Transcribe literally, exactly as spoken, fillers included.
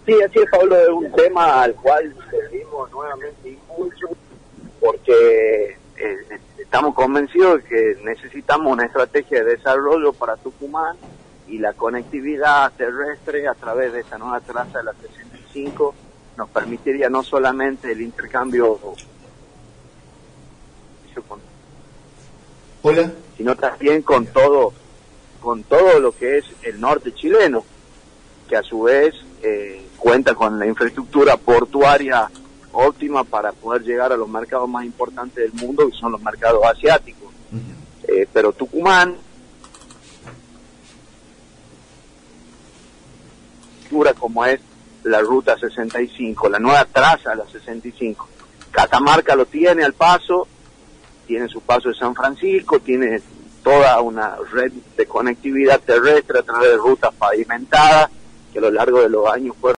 Sí, así es, Pablo, es un tema al cual seguimos nuevamente impulso, porque eh, estamos convencidos de que necesitamos una estrategia de desarrollo para Tucumán, y la conectividad terrestre a través de esta nueva traza de la sesenta y cinco nos permitiría no solamente el intercambio, Hola, sino también con todo, con todo lo que es el norte chileno, que a su vez eh, cuenta con la infraestructura portuaria óptima para poder llegar a los mercados más importantes del mundo, que son los mercados asiáticos. Uh-huh. Eh, pero Tucumán, como es la ruta sesenta y cinco, la nueva traza de la sesenta y cinco, Catamarca lo tiene al paso, tiene su paso de San Francisco, tiene toda una red de conectividad terrestre a través de rutas pavimentadas que a lo largo de los años fueron